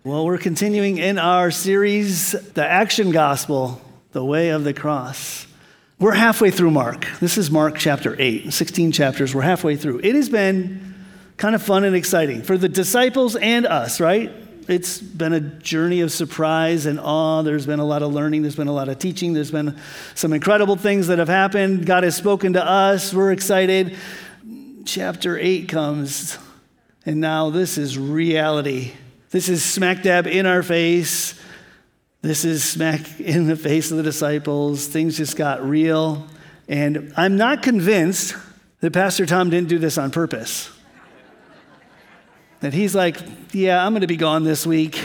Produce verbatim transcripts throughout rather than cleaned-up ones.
Well, we're continuing in our series, The Action Gospel, The Way of the Cross. We're halfway through Mark. This is Mark chapter eight, sixteen chapters. We're halfway through. It has been kind of fun and exciting for the disciples and us, right? It's been a journey of surprise and awe. There's been a lot of learning. There's been a lot of teaching. There's been some incredible things that have happened. God has spoken to us. We're excited. Chapter eight comes, and now this is reality. This is smack dab in our face. This is smack in the face of the disciples. Things just got real. And I'm not convinced that Pastor Tom didn't do this on purpose. That he's like, yeah, I'm going to be gone this week.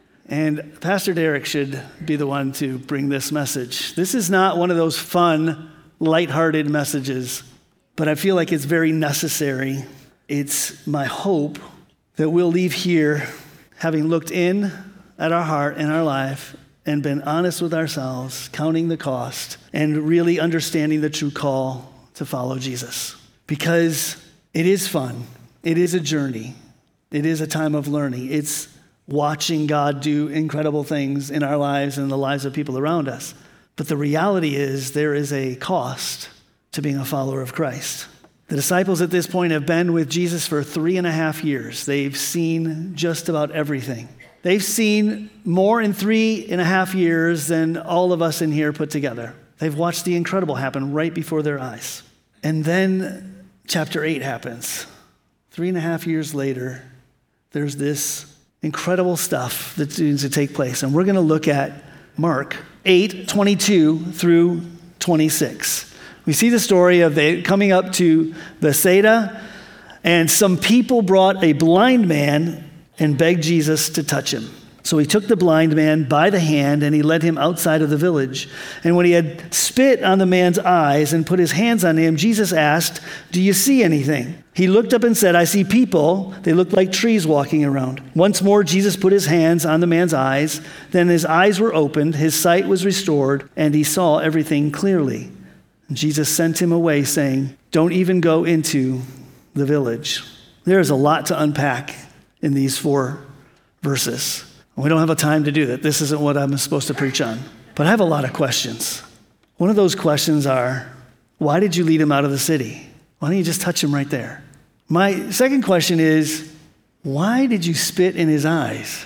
And Pastor Derek should be the one to bring this message. This is not one of those fun, lighthearted messages, but I feel like it's very necessary. It's my hope that we'll leave here having looked in at our heart and our life and been honest with ourselves, counting the cost, and really understanding the true call to follow Jesus. Because it is fun. It is a journey. It is a time of learning. It's watching God do incredible things in our lives and the lives of people around us. But the reality is there is a cost to being a follower of Christ. The disciples at this point have been with Jesus for three and a half years. They've seen just about everything. They've seen more in three and a half years than all of us in here put together. They've watched the incredible happen right before their eyes. And then chapter eight happens. Three and a half years later, there's this incredible stuff that needs to take place. And we're going to look at Mark eight, twenty-two through twenty-six. We see the story of they coming up to Bethsaida, and some people brought a blind man and begged Jesus to touch him. So he took the blind man by the hand and he led him outside of the village. And when he had spit on the man's eyes and put his hands on him, Jesus asked, "Do you see anything?" He looked up and said, "I see people. They look like trees walking around." Once more, Jesus put his hands on the man's eyes. Then his eyes were opened, his sight was restored, and he saw everything clearly. And Jesus sent him away, saying, "Don't even go into the village." There is a lot to unpack in these four verses. We don't have a time to do that. This isn't what I'm supposed to preach on. But I have a lot of questions. One of those questions are, why did you lead him out of the city? Why don't you just touch him right there? My second question is, why did you spit in his eyes?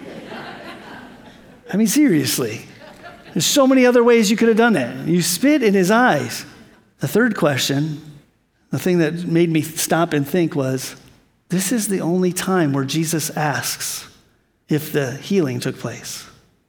I mean, seriously. There's so many other ways you could have done that. You spit in his eyes. The third question, the thing that made me stop and think was, this is the only time where Jesus asks if the healing took place.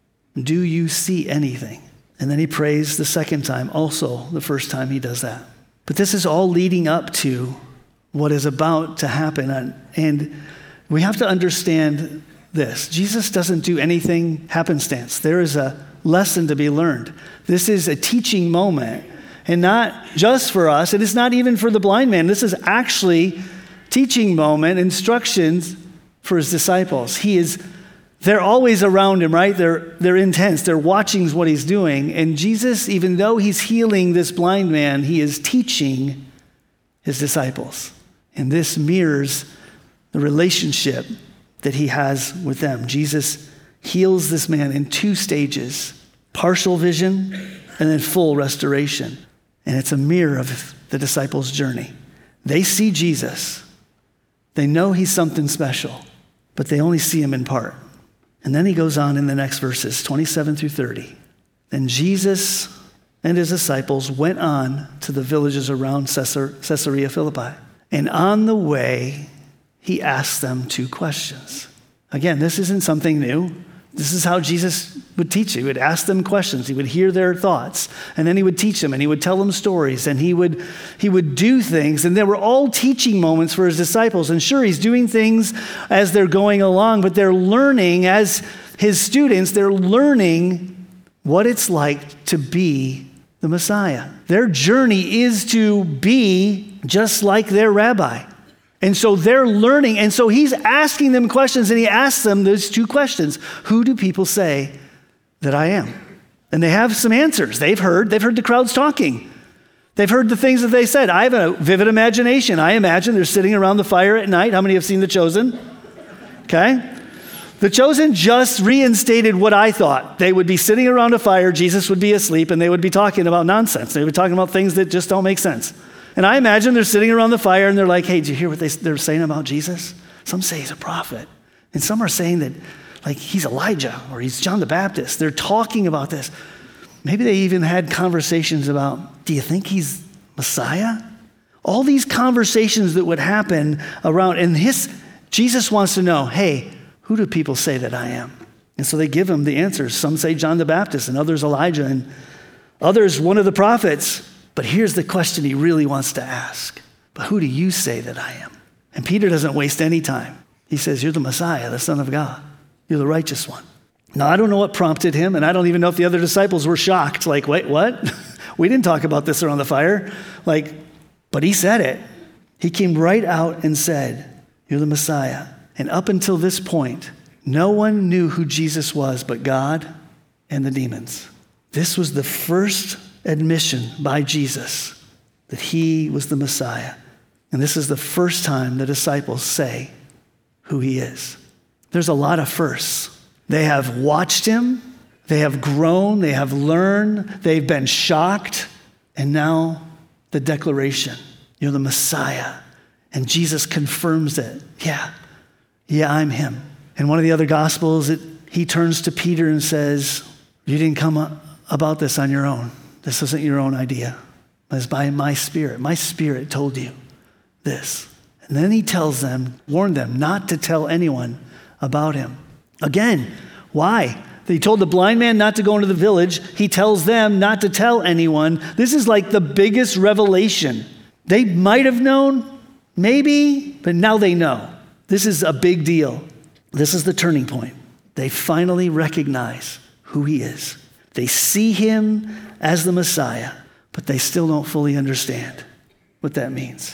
Do you see anything? And then he prays the second time, also the first time he does that. But this is all leading up to what is about to happen. And we have to understand this. Jesus doesn't do anything happenstance. There is a lesson to be learned. This is a teaching moment, and not just for us. It is not even for the blind man. This is actually teaching moment, instructions for his disciples. He is, they're always around him, right? They're, they're intense. They're watching what he's doing. And Jesus, even though he's healing this blind man, he is teaching his disciples. And this mirrors the relationship that he has with them. Jesus heals this man in two stages, partial vision and then full restoration. And it's a mirror of the disciples' journey. They see Jesus. They know he's something special, but they only see him in part. And then he goes on in the next verses, twenty-seven through thirty. Then Jesus and his disciples went on to the villages around Caesarea Philippi. And on the way, he asked them two questions. Again, this isn't something new. This is how Jesus would teach. He would ask them questions. He would hear their thoughts, and then he would teach them, and he would tell them stories, and he would he would do things. And they were all teaching moments for his disciples. And sure, he's doing things as they're going along, but they're learning as his students, they're learning what it's like to be the Messiah. Their journey is to be just like their rabbi. And so they're learning, and so he's asking them questions, and he asks them those two questions. Who do people say that I am? And they have some answers. They've heard, they've heard the crowds talking. They've heard the things that they said. I have a vivid imagination. I imagine they're sitting around the fire at night. How many have seen The Chosen? Okay. The Chosen just reinstated what I thought. They would be sitting around a fire, Jesus would be asleep, and they would be talking about nonsense. They would be talking about things that just don't make sense. And I imagine they're sitting around the fire and they're like, hey, did you hear what they, they're saying about Jesus? Some say he's a prophet. And some are saying that like he's Elijah or he's John the Baptist. They're talking about this. Maybe they even had conversations about, do you think he's Messiah? All these conversations that would happen around, and his, Jesus wants to know, hey, who do people say that I am? And so they give him the answers. Some say John the Baptist and others Elijah and others one of the prophets. But here's the question he really wants to ask. But who do you say that I am? And Peter doesn't waste any time. He says, you're the Messiah, the Son of God. You're the righteous one. Now, I don't know what prompted him, and I don't even know if the other disciples were shocked. Like, wait, what? We didn't talk about this around the fire. Like, but he said it. He came right out and said, you're the Messiah. And up until this point, no one knew who Jesus was but God and the demons. This was the first admission by Jesus that he was the Messiah. And this is the first time the disciples say who he is. There's a lot of firsts. They have watched him, they have grown, they have learned, they've been shocked, and now the declaration, you're the Messiah. And Jesus confirms it. Yeah, yeah, I'm him. In one of the other Gospels, it, he turns to Peter and says, you didn't come up about this on your own. This isn't your own idea. It's by my Spirit. My Spirit told you this. And then he tells them, warned them not to tell anyone about him. Again, why? He told the blind man not to go into the village. He tells them not to tell anyone. This is like the biggest revelation. They might have known, maybe, but now they know. This is a big deal. This is the turning point. They finally recognize who he is. They see him as the Messiah, but they still don't fully understand what that means.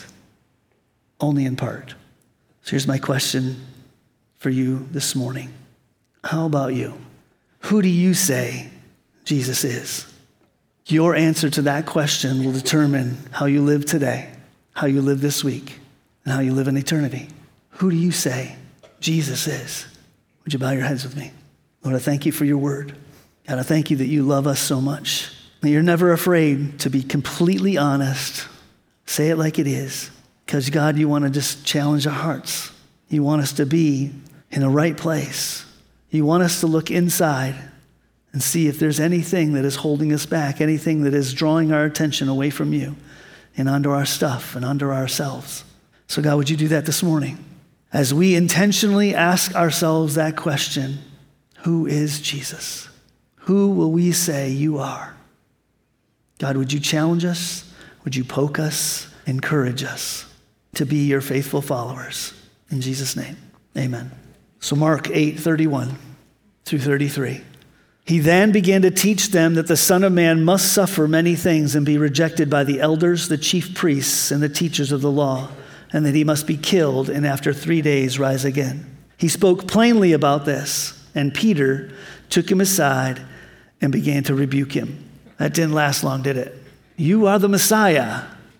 Only in part. So here's my question for you this morning. How about you? Who do you say Jesus is? Your answer to that question will determine how you live today, how you live this week, and how you live in eternity. Who do you say Jesus is? Would you bow your heads with me? Lord, I thank you for your word. God, I thank you that you love us so much. That you're never afraid to be completely honest. Say it like it is. Because, God, you want to just challenge our hearts. You want us to be in the right place. You want us to look inside and see if there's anything that is holding us back, anything that is drawing our attention away from you and onto our stuff and onto ourselves. So, God, would you do that this morning? As we intentionally ask ourselves that question, who is Jesus? Who will we say you are? God, would you challenge us? Would you poke us? Encourage us to be your faithful followers. In Jesus' name, amen. So Mark eight, thirty-one through thirty-three. He then began to teach them that the Son of Man must suffer many things and be rejected by the elders, the chief priests, and the teachers of the law, and that he must be killed and after three days rise again. He spoke plainly about this, and Peter took him aside and began to rebuke him. That didn't last long, did it? You are the Messiah.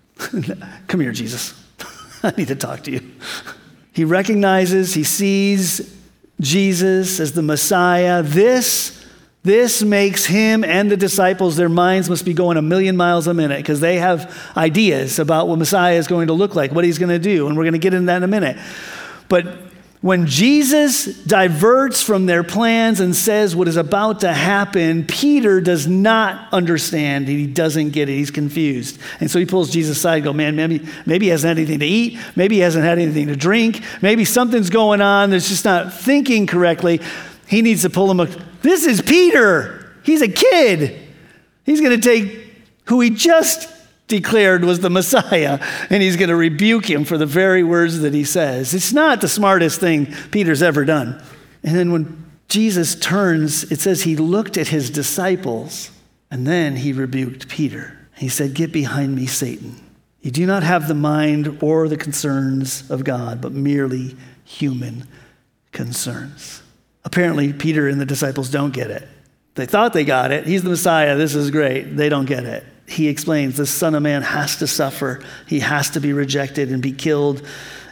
Come here, Jesus. I need to talk to you. He recognizes, he sees Jesus as the Messiah. This, this makes him and the disciples, their minds must be going a million miles a minute because they have ideas about what Messiah is going to look like, what he's going to do, and we're going to get into that in a minute. But when Jesus diverts from their plans and says what is about to happen, Peter does not understand. He doesn't get it. He's confused. And so he pulls Jesus aside and goes, man, maybe, maybe he hasn't had anything to eat. Maybe he hasn't had anything to drink. Maybe something's going on that's just not thinking correctly. He needs to pull him up. This is Peter. He's a kid. He's going to take who he just declared was the Messiah, and he's going to rebuke him for the very words that he says. It's not the smartest thing Peter's ever done. And then when Jesus turns, it says he looked at his disciples, and then he rebuked Peter. He said, get behind me, Satan. You do not have the mind or the concerns of God, but merely human concerns. Apparently, Peter and the disciples don't get it. They thought they got it. He's the Messiah. This is great. They don't get it. He explains the Son of Man has to suffer. He has to be rejected and be killed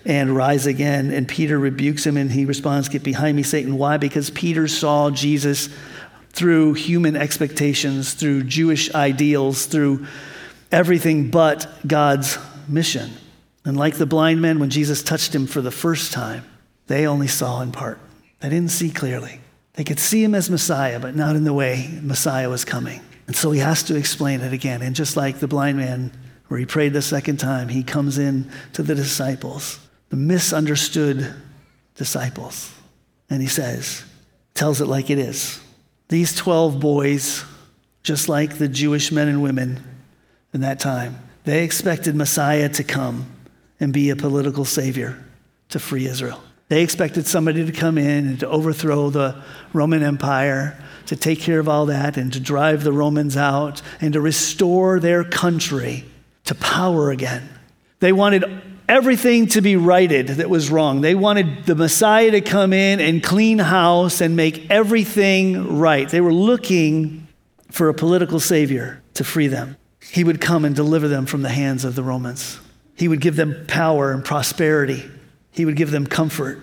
and rise again. And Peter rebukes him and he responds, "Get behind me, Satan." Why? Because Peter saw Jesus through human expectations, through Jewish ideals, through everything but God's mission. And like the blind men, when Jesus touched him for the first time, they only saw in part. They didn't see clearly. They could see him as Messiah, but not in the way Messiah was coming. And so he has to explain it again. And just like the blind man, where he prayed the second time, he comes in to the disciples, the misunderstood disciples. And he says, tells it like it is. These twelve boys, just like the Jewish men and women in that time, they expected Messiah to come and be a political savior to free Israel. They expected somebody to come in and to overthrow the Roman Empire, to take care of all that and to drive the Romans out and to restore their country to power again. They wanted everything to be righted that was wrong. They wanted the Messiah to come in and clean house and make everything right. They were looking for a political savior to free them. He would come and deliver them from the hands of the Romans. He would give them power and prosperity. He would give them comfort,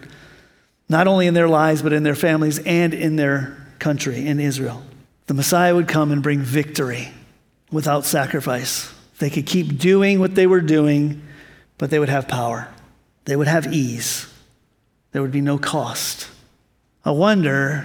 not only in their lives, but in their families and in their country, in Israel. The Messiah would come and bring victory without sacrifice. They could keep doing what they were doing, but they would have power. They would have ease. There would be no cost. I wonder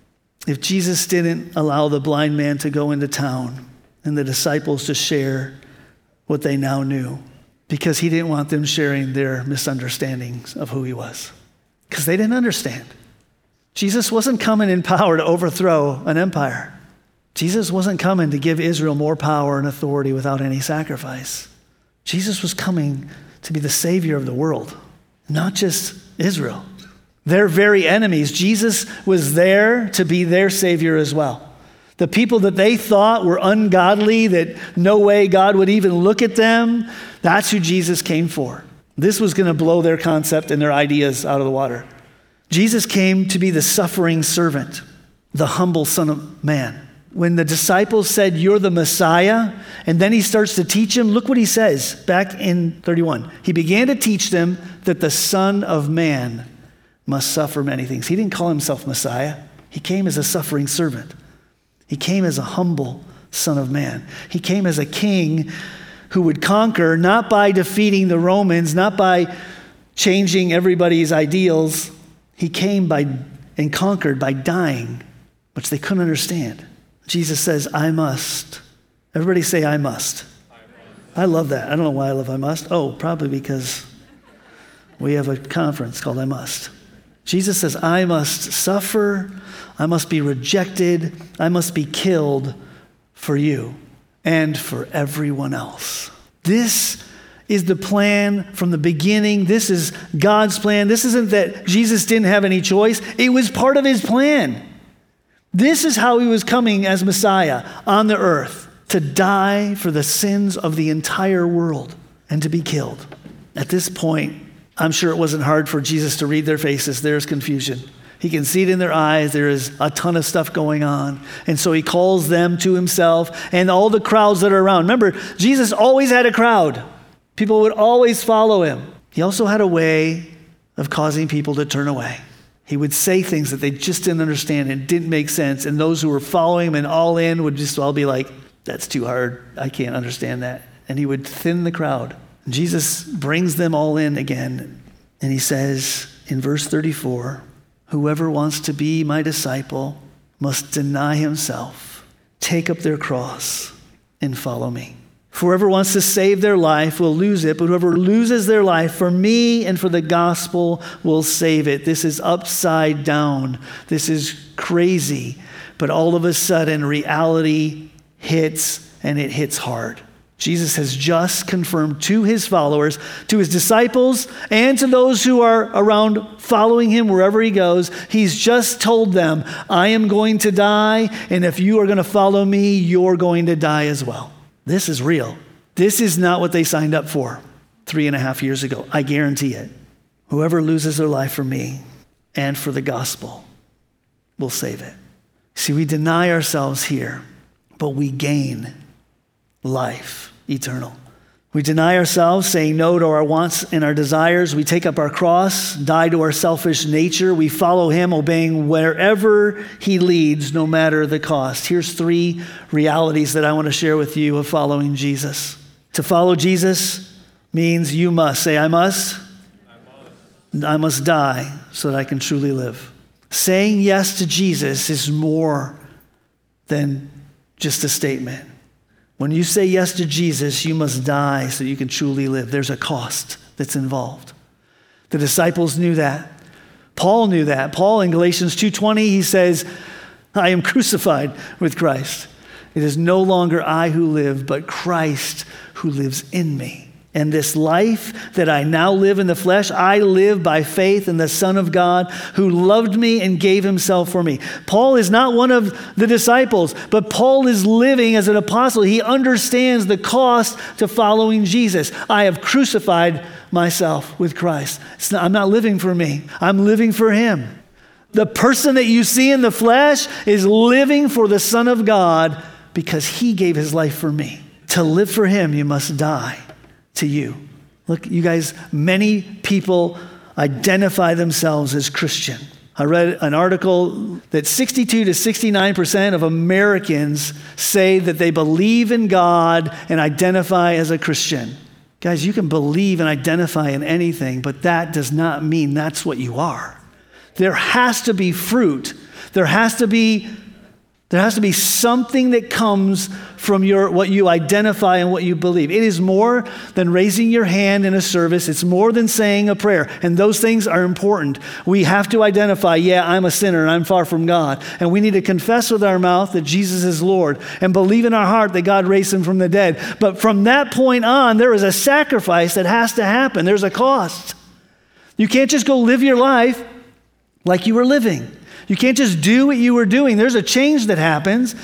if Jesus didn't allow the blind man to go into town and the disciples to share what they now knew, because he didn't want them sharing their misunderstandings of who he was, because they didn't understand. Jesus wasn't coming in power to overthrow an empire. Jesus wasn't coming to give Israel more power and authority without any sacrifice. Jesus was coming to be the savior of the world, not just Israel. Their very enemies. Jesus was there to be their savior as well. The people that they thought were ungodly, that no way God would even look at them, that's who Jesus came for. This was going to blow their concept and their ideas out of the water. Jesus came to be the suffering servant, the humble Son of Man. When the disciples said, "You're the Messiah," and then he starts to teach them, look what he says back in thirty-one. He began to teach them that the Son of Man must suffer many things. He didn't call himself Messiah. He came as a suffering servant. He came as a humble Son of Man. He came as a king who would conquer, not by defeating the Romans, not by changing everybody's ideals. He came by and conquered by dying, which they couldn't understand. Jesus says, "I must." Everybody say, "I must." I must. I love that. I don't know why I love I must. Oh, probably because we have a conference called I Must. Jesus says, "I must suffer. I must be rejected. I must be killed for you and for everyone else." This is the plan from the beginning. This is God's plan. This isn't that Jesus didn't have any choice. It was part of his plan. This is how he was coming as Messiah on the earth, to die for the sins of the entire world and to be killed. At this point, I'm sure it wasn't hard for Jesus to read their faces. There's confusion. He can see it in their eyes. There is a ton of stuff going on. And so he calls them to himself and all the crowds that are around. Remember, Jesus always had a crowd. People would always follow him. He also had a way of causing people to turn away. He would say things that they just didn't understand and didn't make sense. And those who were following him and all in would just all be like, "That's too hard. I can't understand that." And he would thin the crowd. Jesus brings them all in again. And he says in verse thirty-four, "Whoever wants to be my disciple must deny himself, take up their cross, and follow me. For whoever wants to save their life will lose it, but whoever loses their life for me and for the gospel will save it." This is upside down. This is crazy. But all of a sudden, reality hits, and it hits hard. Jesus has just confirmed to his followers, to his disciples, and to those who are around following him wherever he goes, he's just told them, "I am going to die, and if you are going to follow me, you're going to die as well." This is real. This is not what they signed up for three and a half years ago. I guarantee it. Whoever loses their life for me and for the gospel will save it. See, we deny ourselves here, but we gain life eternal. We deny ourselves, saying no to our wants and our desires. We take up our cross, die to our selfish nature. We follow him, obeying wherever he leads, no matter the cost. Here's three realities that I want to share with you of following Jesus. To follow Jesus means you must. Say, I must. I must, I must die so that I can truly live. Saying yes to Jesus is more than just a statement. When you say yes to Jesus, you must die so you can truly live. There's a cost that's involved. The disciples knew that. Paul knew that. Paul in Galatians two twenty, he says, I am crucified with Christ. It is no longer I who live, but Christ who lives in me. And this life that I now live in the flesh, I live by faith in the Son of God who loved me and gave himself for me. Paul is not one of the disciples, but Paul is living as an apostle. He understands the cost to following Jesus. I have crucified myself with Christ. It's not, I'm not living for me. I'm living for him. The person that you see in the flesh is living for the Son of God because he gave his life for me. To live for him, you must die to you. Look, you guys, many people identify themselves as Christian. I read an article that sixty-two to sixty-nine percent of Americans say that they believe in God and identify as a Christian. Guys, you can believe and identify in anything, but that does not mean that's what you are. There has to be fruit. There has to be There has to be something that comes from your what you identify and what you believe. It is more than raising your hand in a service. It's more than saying a prayer. And those things are important. We have to identify, yeah, I'm a sinner and I'm far from God. And we need to confess with our mouth that Jesus is Lord and believe in our heart that God raised him from the dead. But from that point on, there is a sacrifice that has to happen. There's a cost. You can't just go live your life like you were living. You can't just do what you were doing. There's a change that happens.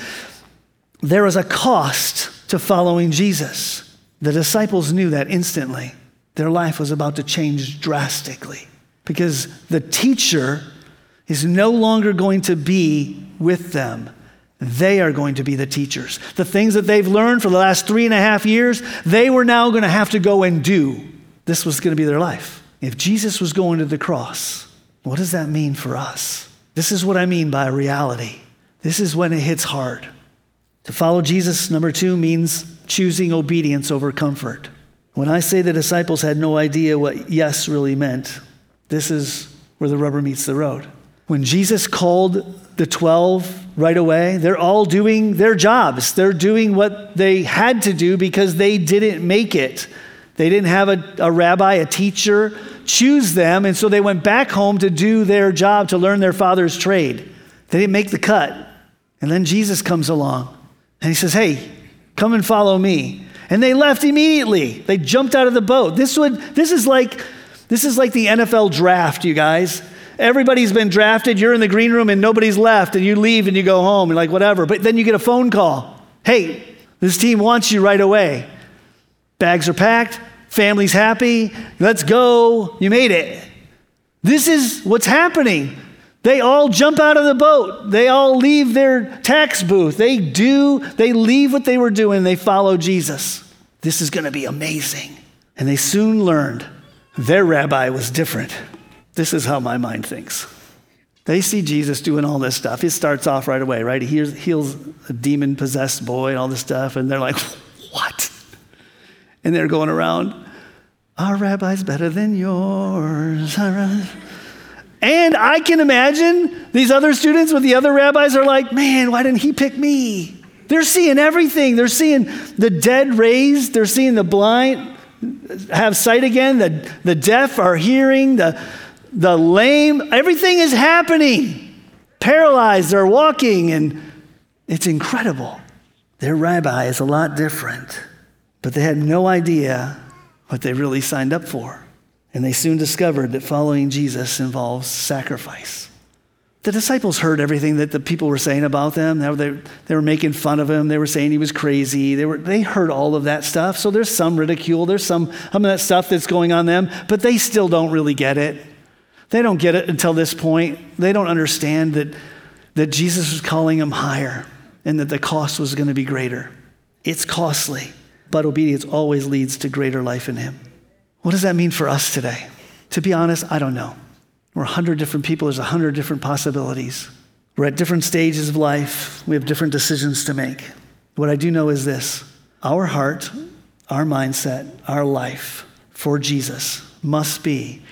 There is a cost to following Jesus. The disciples knew that instantly. Their life was about to change drastically because the teacher is no longer going to be with them. They are going to be the teachers. The things that they've learned for the last three and a half years, they were now going to have to go and do. This was going to be their life. If Jesus was going to the cross, what does that mean for us? This is what I mean by reality. This is when it hits hard. To follow Jesus, number two, means choosing obedience over comfort. When I say the disciples had no idea what yes really meant, this is where the rubber meets the road. When Jesus called the twelve right away, they're all doing their jobs. They're doing what they had to do because they didn't make it. They didn't have a, a rabbi, a teacher, choose them, and so they went back home to do their job, to learn their father's trade. They didn't make the cut. And then Jesus comes along, and he says, hey, come and follow me. And they left immediately. They jumped out of the boat. This would, this is like, this is like the N F L draft, you guys. Everybody's been drafted. You're in the green room, and nobody's left, and you leave, and you go home, and like, whatever. But then you get a phone call. Hey, this team wants you right away. Bags are packed. Family's happy. Let's go. You made it. This is what's happening. They all jump out of the boat. They all leave their tax booth. They do, they leave what they were doing. They follow Jesus. This is going to be amazing. And they soon learned their rabbi was different. This is how my mind thinks. They see Jesus doing all this stuff. It starts off right away, right? He heals, heals a demon-possessed boy and all this stuff. And they're like, what? And they're going around, our rabbi's better than yours. And I can imagine these other students with the other rabbis are like, man, why didn't he pick me? They're seeing everything. They're seeing the dead raised. They're seeing the blind have sight again. The, the deaf are hearing. The, the lame, everything is happening. Paralyzed, they're walking, and it's incredible. Their rabbi is a lot different. But they had no idea what they really signed up for. And they soon discovered that following Jesus involves sacrifice. The disciples heard everything that the people were saying about them. They, they were making fun of him. They were saying he was crazy. They were, they heard all of that stuff. So there's some ridicule. There's some, some of that stuff that's going on them. But they still don't really get it. They don't get it until this point. They don't understand that, that Jesus was calling them higher and that the cost was going to be greater. It's costly. but obedience always leads to greater life in him. What does that mean for us today? To be honest, I don't know. We're a hundred different people. There's a hundred different possibilities. We're at different stages of life. We have different decisions to make. What I do know is this: our heart, our mindset, our life for Jesus must be,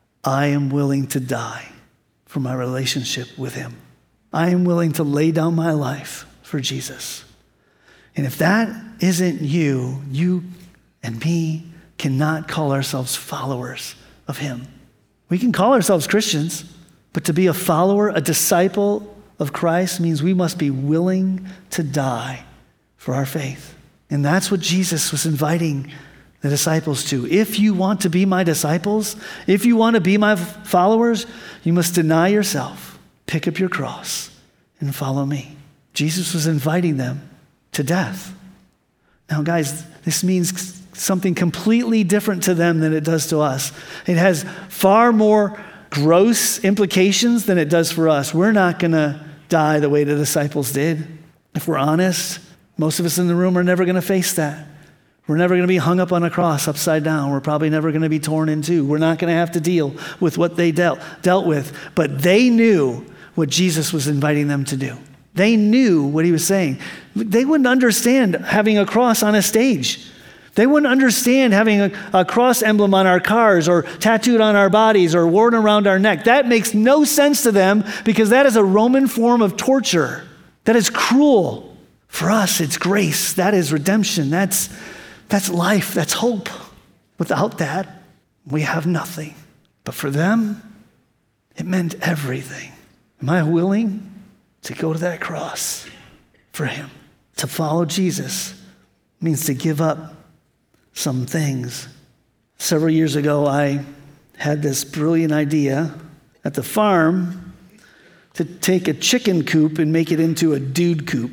I am willing to die for my relationship with him. I am willing to lay down my life for Jesus. And if that isn't you, you and me cannot call ourselves followers of him. We can call ourselves Christians, but to be a follower, a disciple of Christ means we must be willing to die for our faith. And that's what Jesus was inviting the disciples to. If you want to be my disciples, if you want to be my followers, you must deny yourself, pick up your cross, and follow me. Jesus was inviting them to death. Now, guys, this means something completely different to them than it does to us. It has far more gross implications than it does for us. We're not going to die the way the disciples did. If we're honest, most of us in the room are never going to face that. We're never going to be hung up on a cross upside down. We're probably never going to be torn in two. We're not going to have to deal with what they dealt, dealt with. But they knew what Jesus was inviting them to do. They knew what he was saying. They wouldn't understand having a cross on a stage. They wouldn't understand having a, a cross emblem on our cars or tattooed on our bodies or worn around our neck. That makes no sense to them because that is a Roman form of torture. That is cruel. For us, it's grace. That is redemption. That's, that's life. That's hope. Without that, we have nothing. But for them, it meant everything. Am I willing to go to that cross for him? To follow Jesus means to give up some things. Several years ago, I had this brilliant idea at the farm to take a chicken coop and make it into a dude coop.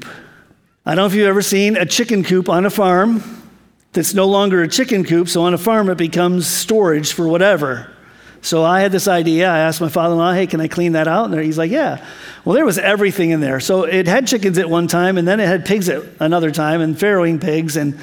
I don't know if you've ever seen a chicken coop on a farm that's no longer a chicken coop, so on a farm it becomes storage for whatever. So I had this idea. I asked my father-in-law, hey, can I clean that out? And he's like, yeah. Well, there was everything in there. So it had chickens at one time, and then it had pigs at another time, and farrowing pigs. And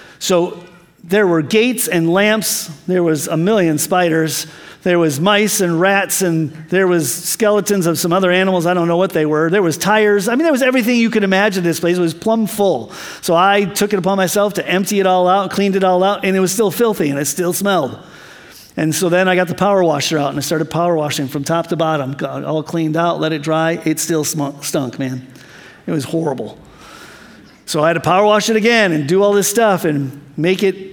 so there were gates and lamps. There was a million spiders. There was mice and rats, and there was skeletons of some other animals. I don't know what they were. There was tires. I mean, there was everything you could imagine this place. It was plumb full. So I took it upon myself to empty it all out, cleaned it all out, and it was still filthy, and it still smelled. And so then I got the power washer out, and I started power washing from top to bottom. Got it all cleaned out, let it dry. It still stunk, man. It was horrible. So I had to power wash it again and do all this stuff and make it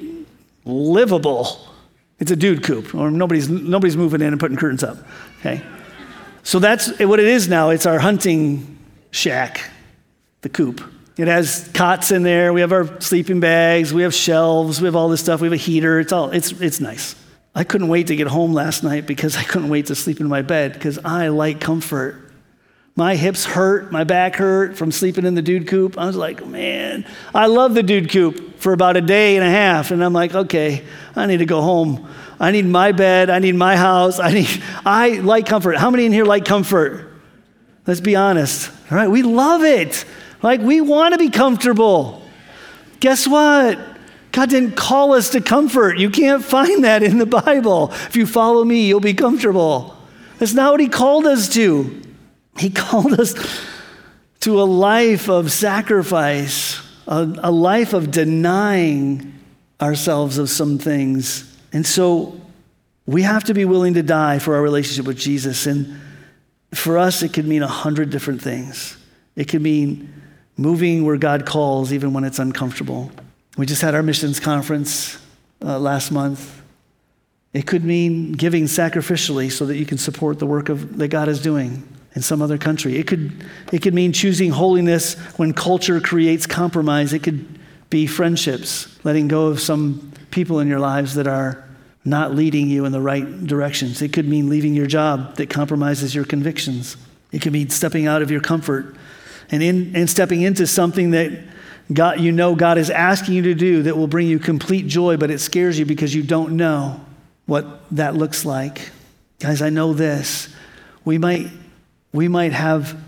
livable. It's a dude coop, or nobody's nobody's moving in and putting curtains up, okay? So that's what it is now. It's our hunting shack, the coop. It has cots in there. We have our sleeping bags. We have shelves. We have all this stuff. We have a heater. It's all, it's it's nice. I couldn't wait to get home last night because I couldn't wait to sleep in my bed because I like comfort. My hips hurt, my back hurt from sleeping in the dude coop. I was like, man, I love the dude coop for about a day and a half. And I'm like, okay, I need to go home. I need my bed. I need my house. I need, I like comfort. How many in here like comfort? Let's be honest. All right, we love it. Like, we want to be comfortable. Guess what? God didn't call us to comfort. You can't find that in the Bible. If you follow me, you'll be comfortable. That's not what he called us to. He called us to a life of sacrifice, a, a life of denying ourselves of some things. And so we have to be willing to die for our relationship with Jesus. And for us, it could mean a hundred different things. It could mean moving where God calls, even when it's uncomfortable. We just had our missions conference uh, last month. It could mean giving sacrificially so that you can support the work of that God is doing in some other country. It could, it could mean choosing holiness when culture creates compromise. It could be friendships, letting go of some people in your lives that are not leading you in the right directions. It could mean leaving your job that compromises your convictions. It could mean stepping out of your comfort and in and stepping into something that God, you know God is asking you to do that will bring you complete joy, but it scares you because you don't know what that looks like. Guys, I know this. We might, we might have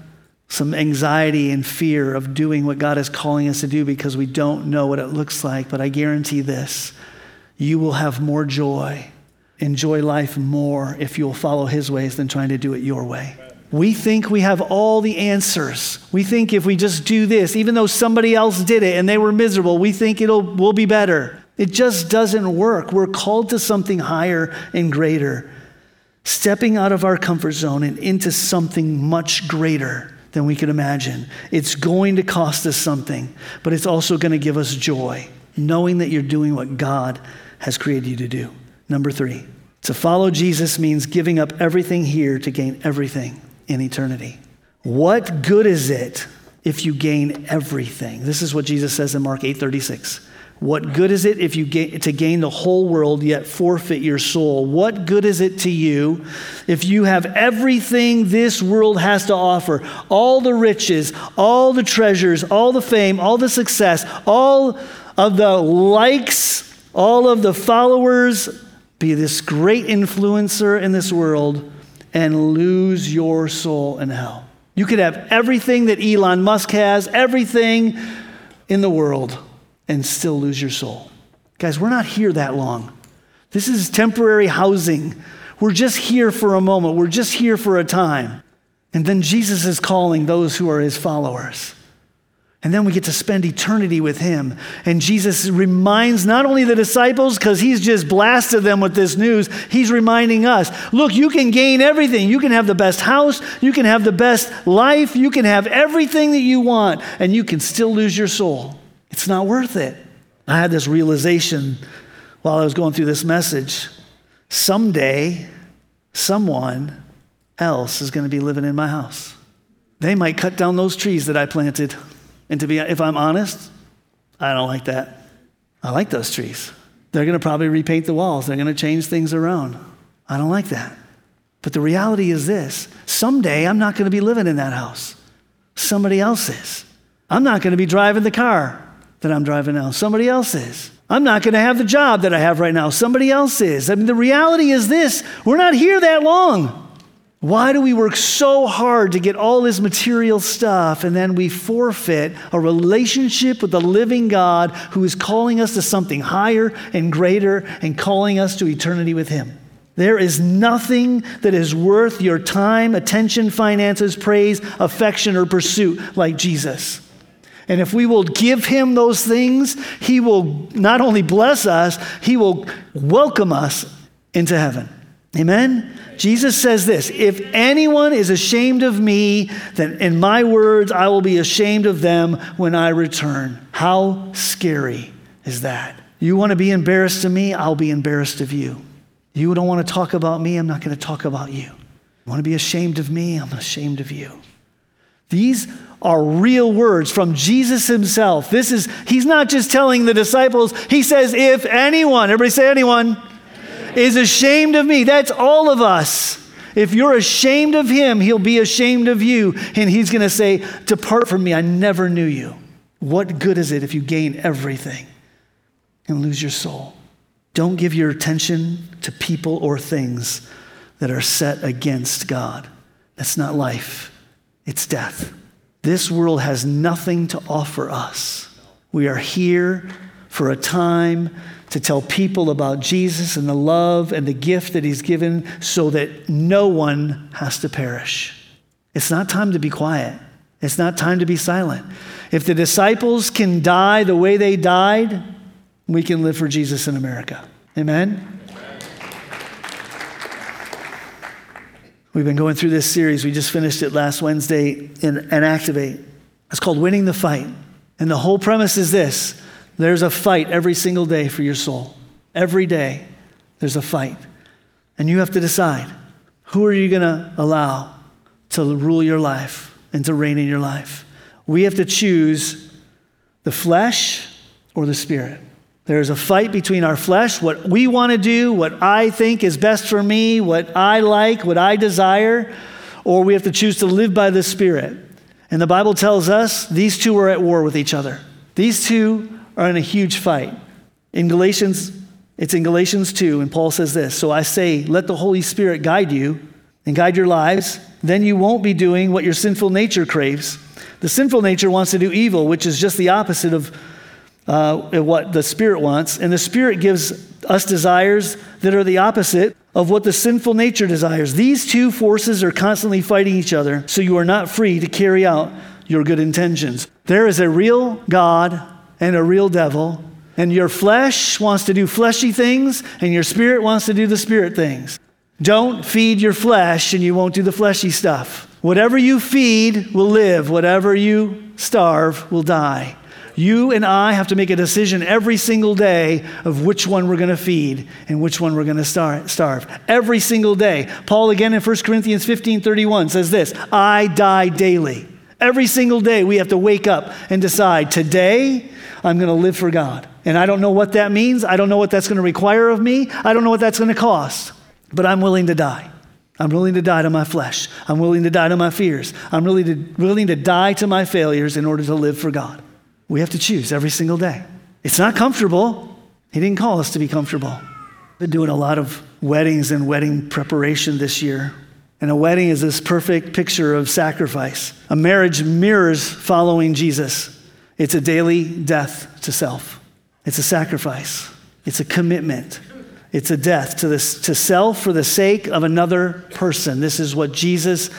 some anxiety and fear of doing what God is calling us to do because we don't know what it looks like. But I guarantee this, you will have more joy, enjoy life more if you'll follow his ways than trying to do it your way. We think we have all the answers. We think if we just do this, even though somebody else did it and they were miserable, we think it'll we'll be better. It just doesn't work. We're called to something higher and greater, stepping out of our comfort zone and into something much greater than we could imagine. It's going to cost us something, but it's also going to give us joy, knowing that you're doing what God has created you to do. Number three, to follow Jesus means giving up everything here to gain everything in eternity. What good is it if you gain everything? This is what Jesus says in Mark eight thirty-six. What good is it if you get to gain the whole world yet forfeit your soul? What good is it to you if you have everything this world has to offer? All the riches, all the treasures, all the fame, all the success, all of the likes, all of the followers, be this great influencer in this world and lose your soul in hell. You could have everything that Elon Musk has, everything in the world, and still lose your soul. Guys, we're not here that long. This is temporary housing. We're just here for a moment. We're just here for a time. And then Jesus is calling those who are his followers. And then we get to spend eternity with him. And Jesus reminds not only the disciples, because he's just blasted them with this news, he's reminding us, look, you can gain everything. You can have the best house. You can have the best life. You can have everything that you want, and you can still lose your soul. It's not worth it. I had this realization while I was going through this message. Someday, someone else is going to be living in my house. They might cut down those trees that I planted. And to be, if I'm honest, I don't like that. I like those trees. They're going to probably repaint the walls. They're going to change things around. I don't like that. But the reality is this. Someday, I'm not going to be living in that house. Somebody else is. I'm not going to be driving the car that I'm driving now. Somebody else is. I'm not going to have the job that I have right now. Somebody else is. I mean, the reality is this. We're not here that long. Why do we work so hard to get all this material stuff and then we forfeit a relationship with the living God who is calling us to something higher and greater and calling us to eternity with him? There is nothing that is worth your time, attention, finances, praise, affection, or pursuit like Jesus. And if we will give him those things, he will not only bless us, he will welcome us into heaven. Amen? Jesus says this, if anyone is ashamed of me, then in my words, I will be ashamed of them when I return. How scary is that? You want to be embarrassed of me? I'll be embarrassed of you. You don't want to talk about me? I'm not going to talk about you. You want to be ashamed of me? I'm ashamed of you. These are real words from Jesus himself. This is, he's not just telling the disciples. He says, if anyone, everybody say anyone, is ashamed of me. That's all of us. If you're ashamed of him, he'll be ashamed of you. And he's going to say, depart from me. I never knew you. What good is it if you gain everything and lose your soul? Don't give your attention to people or things that are set against God. That's not life. It's death. This world has nothing to offer us. We are here for a time to tell people about Jesus and the love and the gift that he's given so that no one has to perish. It's not time to be quiet. It's not time to be silent. If the disciples can die the way they died, we can live for Jesus in America. Amen? We've been going through this series. We just finished it last Wednesday in, in Activate. It's called Winning the Fight. And the whole premise is this. There's a fight every single day for your soul. Every day, there's a fight. And you have to decide, who are you going to allow to rule your life and to reign in your life? We have to choose the flesh or the spirit. There's a fight between our flesh, what we want to do, what I think is best for me, what I like, what I desire, or we have to choose to live by the Spirit. And the Bible tells us these two are at war with each other. These two are in a huge fight. In Galatians, it's in Galatians two, and Paul says this, so I say, let the Holy Spirit guide you and guide your lives, then you won't be doing what your sinful nature craves. The sinful nature wants to do evil, which is just the opposite of uh, what the Spirit wants. And the Spirit gives us desires that are the opposite of what the sinful nature desires. These two forces are constantly fighting each other, so you are not free to carry out your good intentions. There is a real God and a real devil, and your flesh wants to do fleshy things, and your spirit wants to do the spirit things. Don't feed your flesh, and you won't do the fleshy stuff. Whatever you feed will live. Whatever you starve will die. You and I have to make a decision every single day of which one we're going to feed and which one we're going to starve. Every single day. Paul again in First Corinthians fifteen thirty-one says this, I die daily. Every single day we have to wake up and decide, today I'm going to live for God. And I don't know what that means. I don't know what that's going to require of me. I don't know what that's going to cost. But I'm willing to die. I'm willing to die to my flesh. I'm willing to die to my fears. I'm really to, willing to die to my failures in order to live for God. We have to choose every single day. It's not comfortable. He didn't call us to be comfortable. I've been doing a lot of weddings and wedding preparation this year. And a wedding is this perfect picture of sacrifice. A marriage mirrors following Jesus. It's a daily death to self. It's a sacrifice. It's a commitment. It's a death to this, to self for the sake of another person. This is what Jesus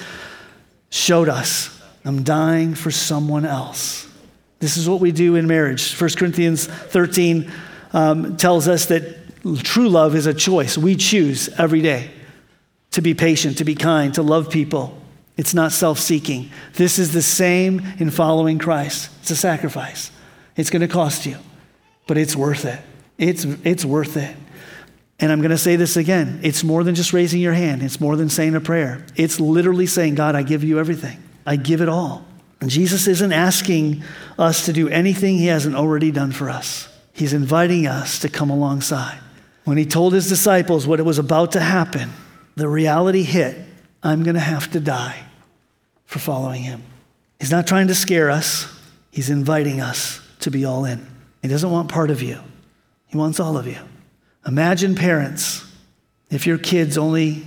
showed us. I'm dying for someone else. This is what we do in marriage. First Corinthians thirteen um, tells us that true love is a choice. We choose every day to be patient, to be kind, to love people. It's not self-seeking. This is the same in following Christ. It's a sacrifice. It's going to cost you, but it's worth it. It's, it's worth it. And I'm going to say this again. It's more than just raising your hand. It's more than saying a prayer. It's literally saying, God, I give you everything. I give it all. And Jesus isn't asking us to do anything he hasn't already done for us. He's inviting us to come alongside. When he told his disciples what it was about to happen, the reality hit. I'm going to have to die for following him. He's not trying to scare us. He's inviting us to be all in. He doesn't want part of you. He wants all of you. Imagine parents, if your kids only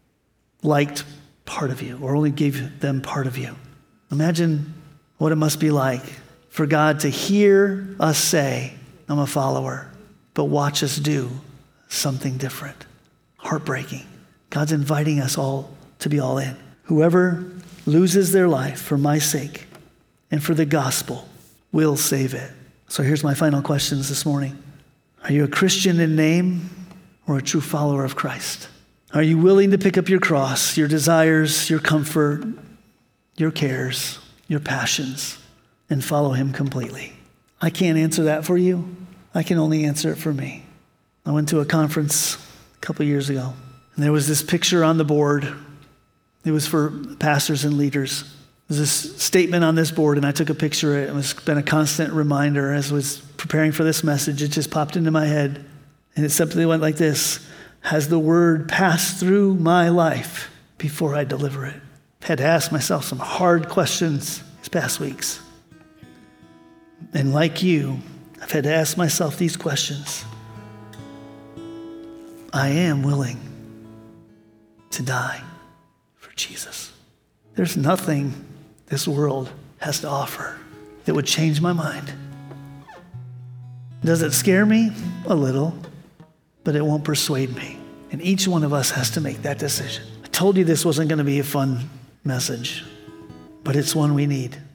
liked part of you or only gave them part of you. Imagine what it must be like for God to hear us say, I'm a follower, but watch us do something different. Heartbreaking. God's inviting us all to be all in. Whoever loses their life for my sake and for the gospel will save it. So here's my final questions this morning. Are you a Christian in name or a true follower of Christ? Are you willing to pick up your cross, your desires, your comfort, your cares, your passions, and follow him completely? I can't answer that for you. I can only answer it for me. I went to a conference a couple years ago, and there was this picture on the board. It was for pastors and leaders. There's this statement on this board, and I took a picture of it. It's been a constant reminder as I was preparing for this message. It just popped into my head, and it simply went like this. Has the word passed through my life before I deliver it? I had to ask myself some hard questions these past weeks. And like you, I've had to ask myself these questions. I am willing to die for Jesus. There's nothing this world has to offer that would change my mind. Does it scare me? A little, but it won't persuade me. And each one of us has to make that decision. I told you this wasn't going to be a fun message, but it's one we need.